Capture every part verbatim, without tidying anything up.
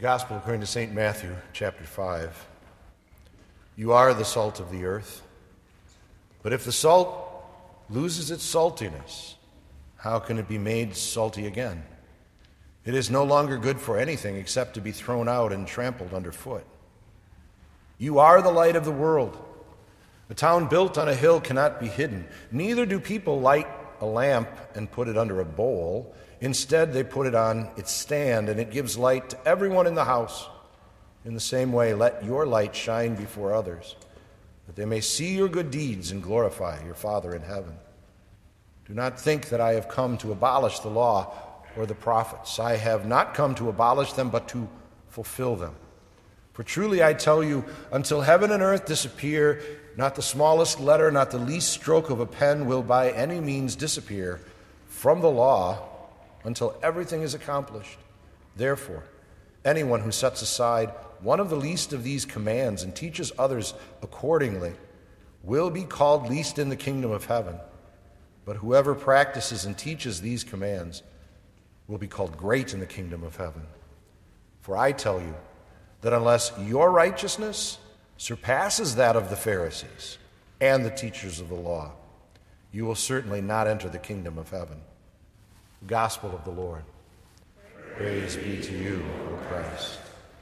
Gospel according to Saint Matthew, chapter five. You are the salt of the earth, but if the salt loses its saltiness, how can it be made salty again? It is no longer good for anything except to be thrown out and trampled underfoot. You are the light of the world. A town built on a hill cannot be hidden. Neither do people light a lamp and put it under a bowl. Instead, they put it on its stand, and it gives light to everyone in the house. In the same way, let your light shine before others, that they may see your good deeds and glorify your Father in heaven. Do not think that I have come to abolish the law or the prophets. I have not come to abolish them, but to fulfill them. For truly I tell you, until heaven and earth disappear, not the smallest letter, not the least stroke of a pen will by any means disappear from the law until everything is accomplished. Therefore, anyone who sets aside one of the least of these commands and teaches others accordingly will be called least in the kingdom of heaven. But whoever practices and teaches these commands will be called great in the kingdom of heaven. For I tell you that unless your righteousness surpasses that of the Pharisees and the teachers of the law, you will certainly not enter the kingdom of heaven. Gospel of the Lord. Praise be to you, O Christ.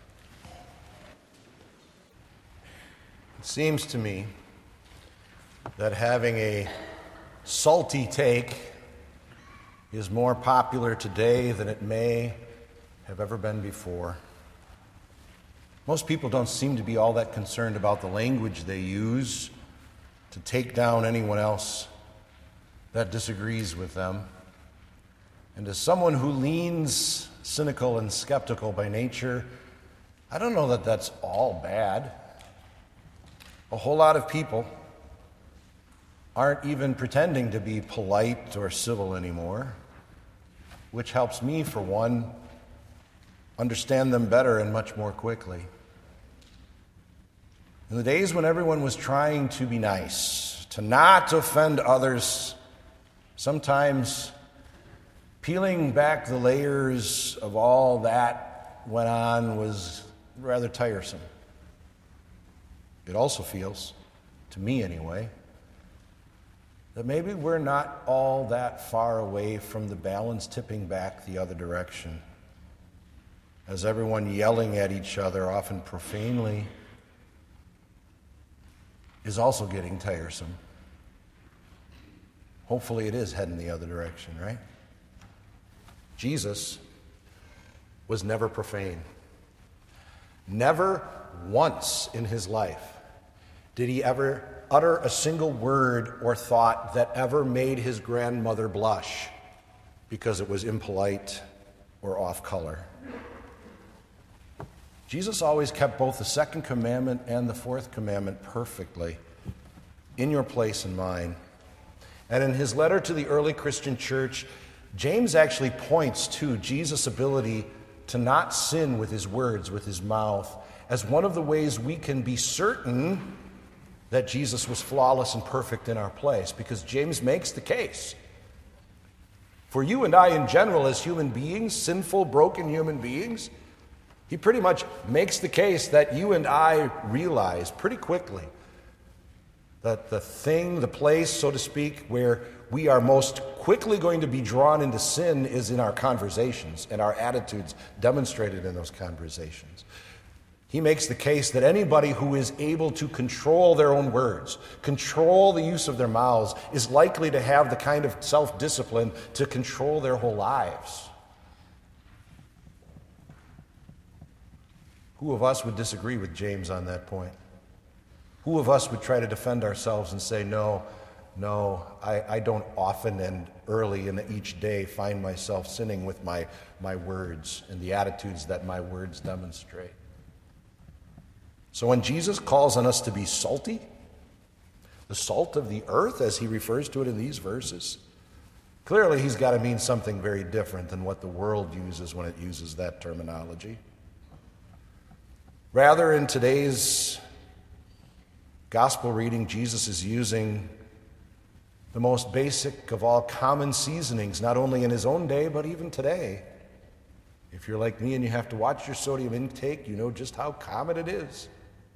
It seems to me that having a salty take is more popular today than it may have ever been before. Most people don't seem to be all that concerned about the language they use to take down anyone else that disagrees with them. And as someone who leans cynical and skeptical by nature, I don't know that that's all bad. A whole lot of people aren't even pretending to be polite or civil anymore, which helps me, for one, understand them better and much more quickly. In the days when everyone was trying to be nice, to not offend others, sometimes peeling back the layers of all that went on was rather tiresome. It also feels, to me anyway, that maybe we're not all that far away from the balance tipping back the other direction, as everyone yelling at each other, often profanely, is also getting tiresome. Hopefully it is heading the other direction, right? Jesus was never profane. Never once in his life did he ever utter a single word or thought that ever made his grandmother blush because it was impolite or off color. Jesus always kept both the second commandment and the fourth commandment perfectly in your place and mine. And in his letter to the early Christian church, James actually points to Jesus' ability to not sin with his words, with his mouth, as one of the ways we can be certain that Jesus was flawless and perfect in our place, because James makes the case. For you and I in general, as human beings, sinful, broken human beings, he pretty much makes the case that you and I realize pretty quickly that the thing, the place, so to speak, where we are most quickly going to be drawn into sin is in our conversations and our attitudes demonstrated in those conversations. He makes the case that anybody who is able to control their own words, control the use of their mouths, is likely to have the kind of self-discipline to control their whole lives. Who of us would disagree with James on that point? Who of us would try to defend ourselves and say, no, no, I, I don't often and early in each day find myself sinning with my, my words and the attitudes that my words demonstrate? So when Jesus calls on us to be salty, the salt of the earth, as he refers to it in these verses, clearly he's got to mean something very different than what the world uses when it uses that terminology. Rather, in today's gospel reading, Jesus is using the most basic of all common seasonings, not only in his own day, but even today. If you're like me and you have to watch your sodium intake, you know just how common it is.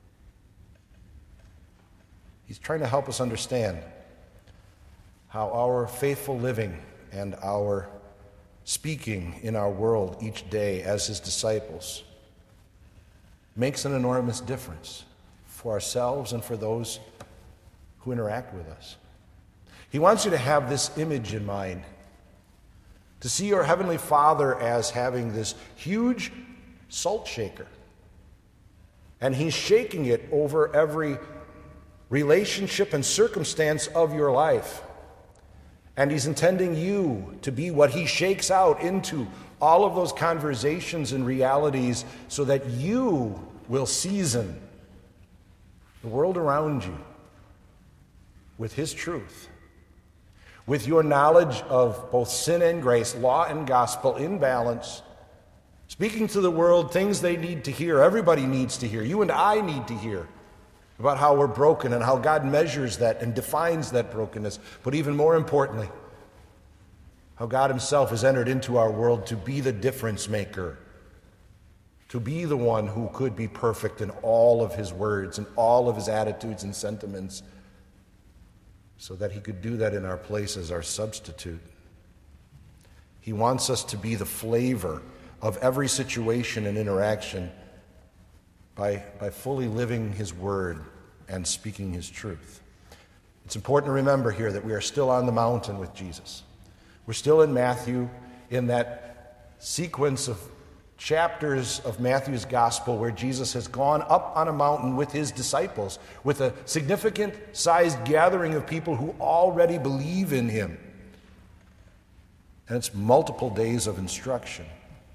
He's trying to help us understand how our faithful living and our speaking in our world each day as his disciples makes an enormous difference for ourselves and for those who interact with us. He wants you to have this image in mind, to see your Heavenly Father as having this huge salt shaker. And he's shaking it over every relationship and circumstance of your life. And he's intending you to be what he shakes out into all of those conversations and realities so that you will season the world around you with his truth, with your knowledge of both sin and grace, law and gospel in balance, speaking to the world things they need to hear, everybody needs to hear, you and I need to hear about how we're broken and how God measures that and defines that brokenness. But even more importantly, how God himself has entered into our world to be the difference maker, to be the one who could be perfect in all of his words and all of his attitudes and sentiments, so that he could do that in our place as our substitute. He wants us to be the flavor of every situation and interaction by, by fully living his word and speaking his truth. It's important to remember here that we are still on the mountain with Jesus. We're still in Matthew, in that sequence of chapters of Matthew's gospel where Jesus has gone up on a mountain with his disciples, with a significant sized gathering of people who already believe in him. And it's multiple days of instruction.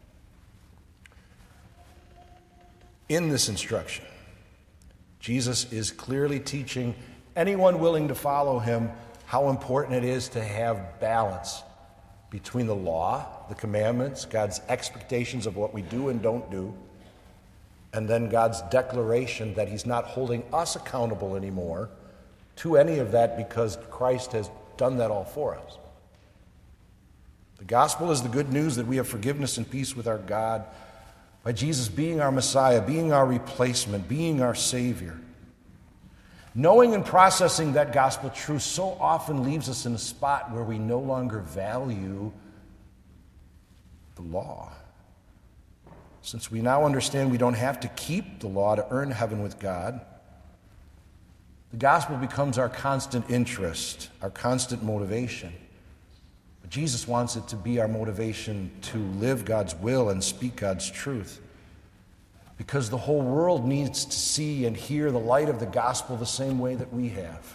In this instruction, Jesus is clearly teaching anyone willing to follow him how important it is to have balance between the law, the commandments, God's expectations of what we do and don't do, and then God's declaration that he's not holding us accountable anymore to any of that because Christ has done that all for us. The gospel is the good news that we have forgiveness and peace with our God by Jesus being our Messiah, being our replacement, being our Savior. Knowing and processing that gospel truth so often leaves us in a spot where we no longer value the law. Since we now understand we don't have to keep the law to earn heaven with God, the gospel becomes our constant interest, our constant motivation. But Jesus wants it to be our motivation to live God's will and speak God's truth, because the whole world needs to see and hear the light of the gospel the same way that we have.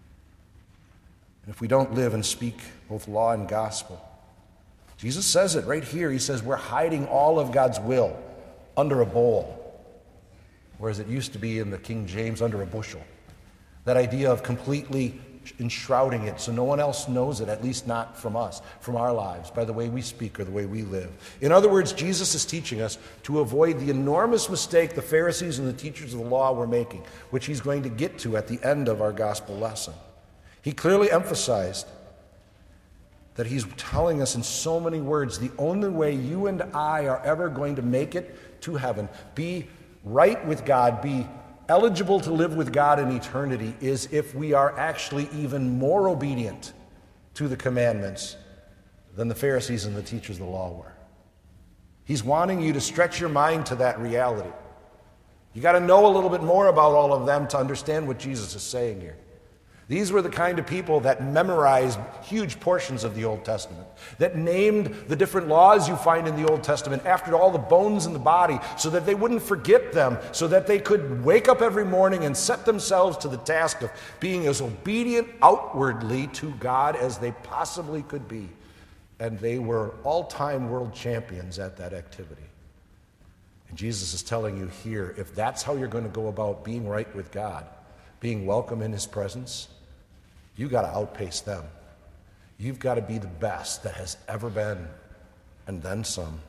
And if we don't live and speak both law and gospel, Jesus says it right here. He says we're hiding all of God's will under a bowl, whereas it used to be in the King James under a bushel. That idea of completely enshrouding it so no one else knows it, at least not from us, from our lives, by the way we speak or the way we live. In other words, Jesus is teaching us to avoid the enormous mistake the Pharisees and the teachers of the law were making, which he's going to get to at the end of our gospel lesson. He clearly emphasized that he's telling us in so many words the only way you and I are ever going to make it to heaven, be right with God, be eligible to live with God in eternity, is if we are actually even more obedient to the commandments than the Pharisees and the teachers of the law were. He's wanting you to stretch your mind to that reality. You got to know a little bit more about all of them to understand what Jesus is saying here. These were the kind of people that memorized huge portions of the Old Testament, that named the different laws you find in the Old Testament after all the bones in the body so that they wouldn't forget them, so that they could wake up every morning and set themselves to the task of being as obedient outwardly to God as they possibly could be. And they were all-time world champions at that activity. And Jesus is telling you here, if that's how you're going to go about being right with God, being welcome in his presence, you got to outpace them. You've got to be the best that has ever been, and then some.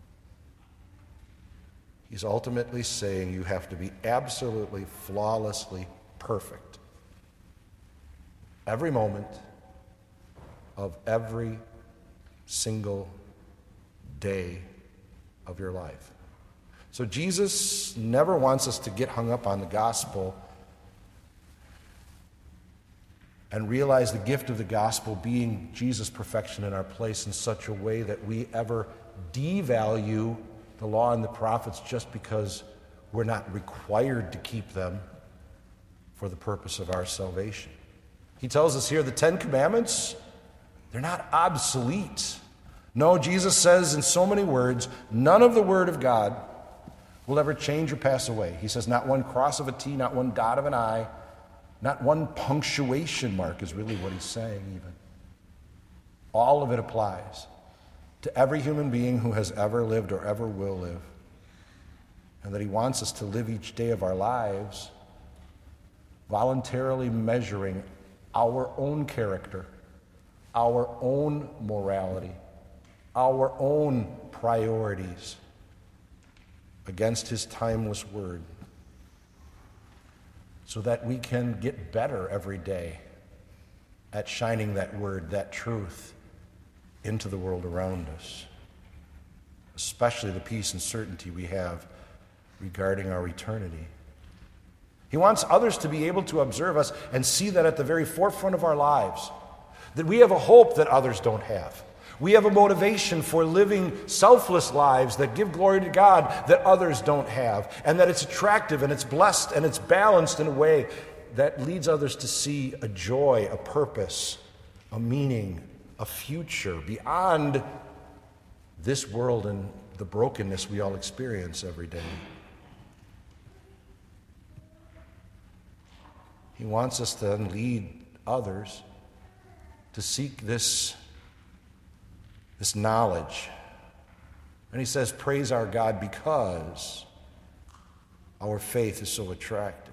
He's ultimately saying you have to be absolutely, flawlessly perfect every moment of every single day of your life. So Jesus never wants us to get hung up on the gospel and realize the gift of the gospel being Jesus' perfection in our place in such a way that we ever devalue the law and the prophets just because we're not required to keep them for the purpose of our salvation. He tells us here the Ten Commandments, they're not obsolete. No, Jesus says in so many words, none of the Word of God will ever change or pass away. He says not one cross of a T, not one dot of an I, not one punctuation mark is really what he's saying even. All of it applies to every human being who has ever lived or ever will live. And that he wants us to live each day of our lives voluntarily measuring our own character, our own morality, our own priorities against his timeless word, so that we can get better every day at shining that word, that truth, into the world around us, especially the peace and certainty we have regarding our eternity. He wants others to be able to observe us and see that at the very forefront of our lives, that we have a hope that others don't have. We have a motivation for living selfless lives that give glory to God that others don't have, and that it's attractive and it's blessed and it's balanced in a way that leads others to see a joy, a purpose, a meaning, a future beyond this world and the brokenness we all experience every day. He wants us to then lead others to seek this This knowledge. And he says, praise our God because our faith is so attractive.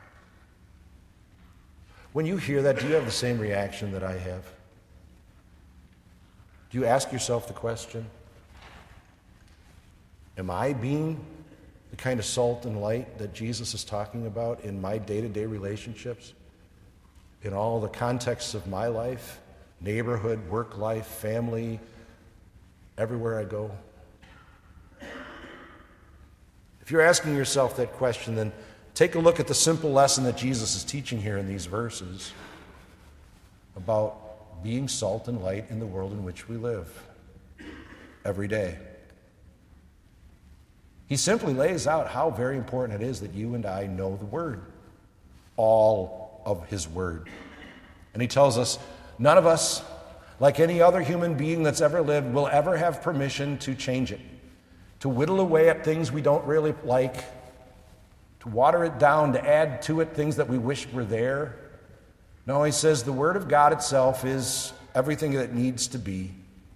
When you hear that, do you have the same reaction that I have? Do you ask yourself the question, am I being the kind of salt and light that Jesus is talking about in my day-to-day relationships, in all the contexts of my life, neighborhood, work life, family, everywhere I go? If you're asking yourself that question, then take a look at the simple lesson that Jesus is teaching here in these verses about being salt and light in the world in which we live every day. He simply lays out how very important it is that you and I know the Word, all of His Word. And he tells us, none of us, like any other human being that's ever lived, will ever have permission to change it, to whittle away at things we don't really like, to water it down, to add to it things that we wish were there. No, he says the Word of God itself is everything that it needs to be.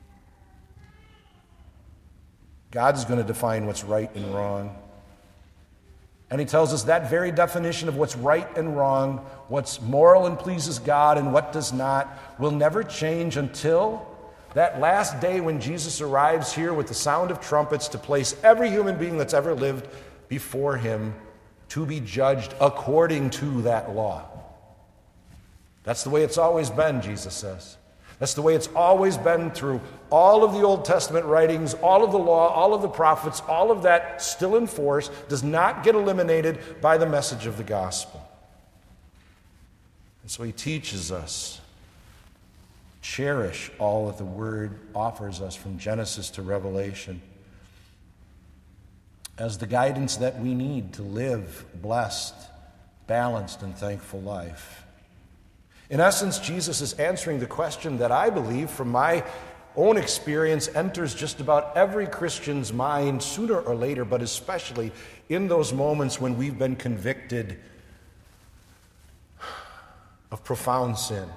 God is going to define what's right and wrong. And he tells us that very definition of what's right and wrong, what's moral and pleases God and what does not, will never change until that last day when Jesus arrives here with the sound of trumpets to place every human being that's ever lived before him to be judged according to that law. That's the way it's always been, Jesus says. That's the way it's always been through all of the Old Testament writings, all of the law, all of the prophets, all of that still in force, does not get eliminated by the message of the gospel. And so he teaches us, cherish all that the Word offers us from Genesis to Revelation as the guidance that we need to live blessed, balanced, and thankful life. In essence, Jesus is answering the question that I believe, from my own experience, enters just about every Christian's mind sooner or later, but especially in those moments when we've been convicted of profound sin.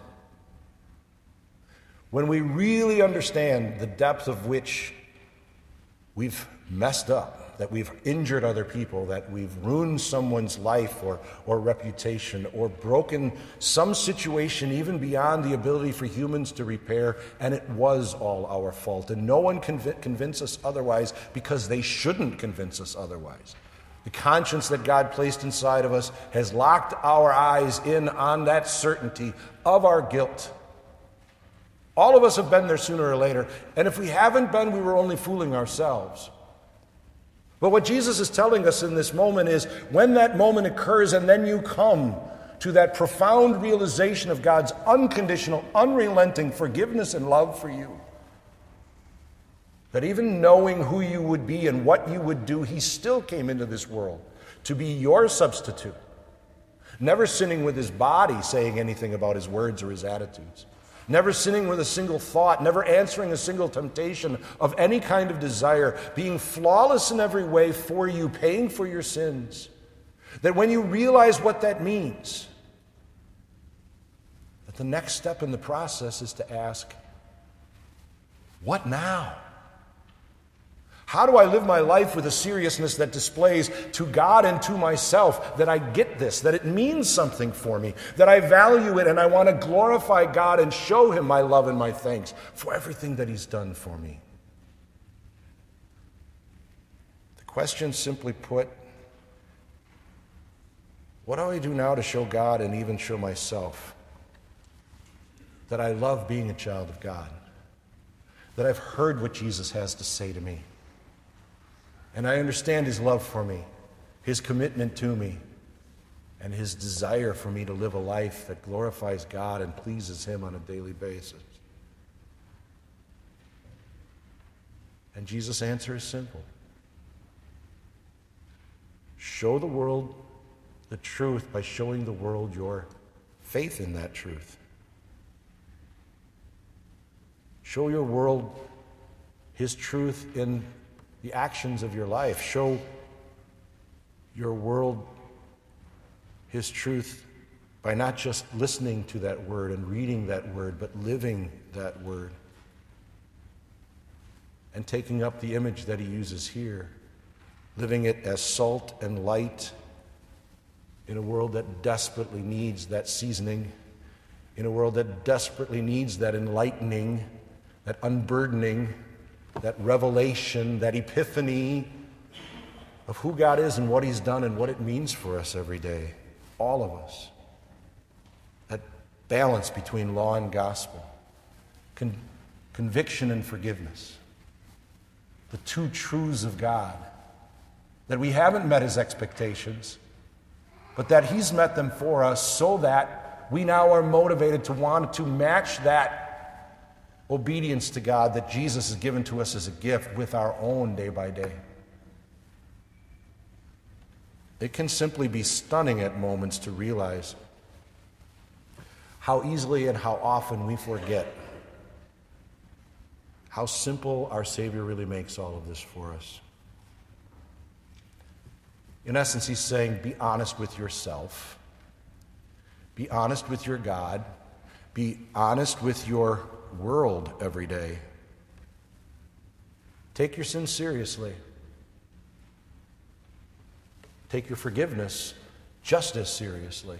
When we really understand the depth of which we've messed up, that we've injured other people, that we've ruined someone's life or, or reputation, or broken some situation even beyond the ability for humans to repair, and it was all our fault. And no one can conv- convince us otherwise, because they shouldn't convince us otherwise. The conscience that God placed inside of us has locked our eyes in on that certainty of our guilt. All of us have been there sooner or later, and if we haven't been, we were only fooling ourselves. But what Jesus is telling us in this moment is when that moment occurs and then you come to that profound realization of God's unconditional, unrelenting forgiveness and love for you, that even knowing who you would be and what you would do, he still came into this world to be your substitute, never sinning with his body, saying anything about his words or his attitudes, never sinning with a single thought, never answering a single temptation of any kind of desire, being flawless in every way for you, paying for your sins. That when you realize what that means, that the next step in the process is to ask, what now? How do I live my life with a seriousness that displays to God and to myself that I get this, that it means something for me, that I value it and I want to glorify God and show him my love and my thanks for everything that he's done for me? The question, simply put, what do I do now to show God and even show myself that I love being a child of God, that I've heard what Jesus has to say to me, and I understand his love for me, his commitment to me, and his desire for me to live a life that glorifies God and pleases him on a daily basis? And Jesus' answer is simple. Show the world the truth by showing the world your faith in that truth. Show your world his truth in the actions of your life. Show your world his truth by not just listening to that word and reading that word, but living that word and taking up the image that he uses here, living it as salt and light in a world that desperately needs that seasoning, in a world that desperately needs that enlightening, that unburdening, that revelation, that epiphany of who God is and what he's done and what it means for us every day, all of us. That balance between law and gospel, con- conviction and forgiveness, the two truths of God, that we haven't met his expectations, but that he's met them for us so that we now are motivated to want to match that obedience to God that Jesus has given to us as a gift with our own day by day. It can simply be stunning at moments to realize how easily and how often we forget how simple our Savior really makes all of this for us. In essence, he's saying, be honest with yourself. Be honest with your God. Be honest with your world every day. Take your sin seriously. Take your forgiveness just as seriously.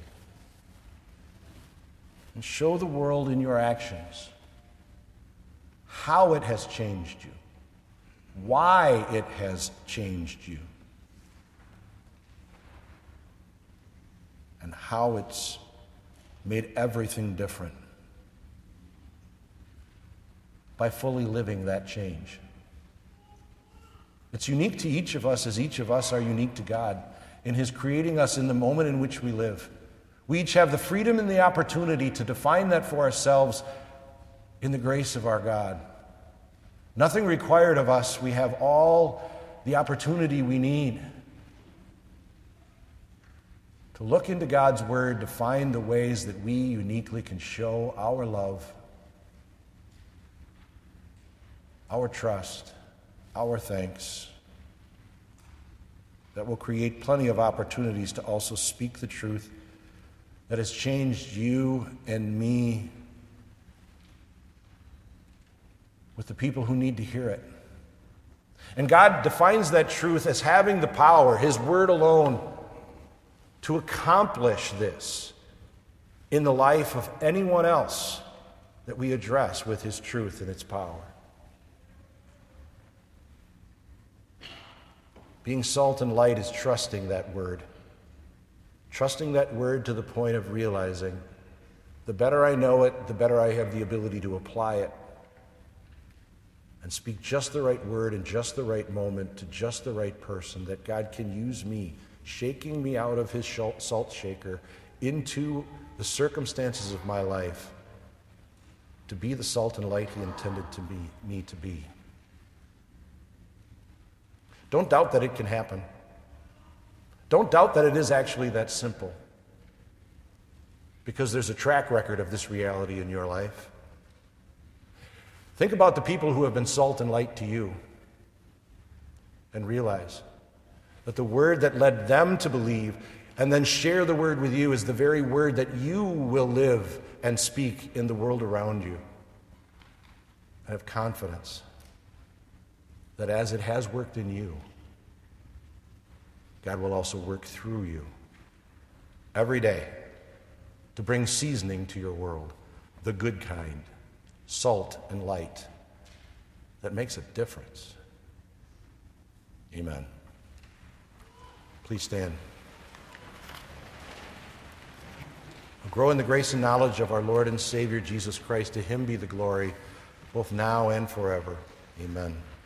And show the world in your actions how it has changed you, why it has changed you, and how it's made everything different by fully living that change. It's unique to each of us as each of us are unique to God in his creating us in the moment in which we live. We each have the freedom and the opportunity to define that for ourselves in the grace of our God. Nothing required of us. We have all the opportunity we need to look into God's word to find the ways that we uniquely can show our love, our trust, our thanks, that will create plenty of opportunities to also speak the truth that has changed you and me with the people who need to hear it. And God defines that truth as having the power, his word alone, to accomplish this in the life of anyone else that we address with his truth and its power. Being salt and light is trusting that word. Trusting that word to the point of realizing the better I know it, the better I have the ability to apply it. and speak just the right word in just the right moment to just the right person, that God can use me, shaking me out of his salt shaker into the circumstances of my life to be the salt and light he intended to be, me to be. Don't doubt that it can happen. Don't doubt that it is actually that simple, because there's a track record of this reality in your life. Think about the people who have been salt and light to you and realize that the word that led them to believe and then share the word with you is the very word that you will live and speak in the world around you. I have confidence that as it has worked in you, God will also work through you every day to bring seasoning to your world, the good kind, salt and light that makes a difference. Amen. Please stand. Grow in the grace and knowledge of our Lord and Savior Jesus Christ. To him be the glory, both now and forever. Amen.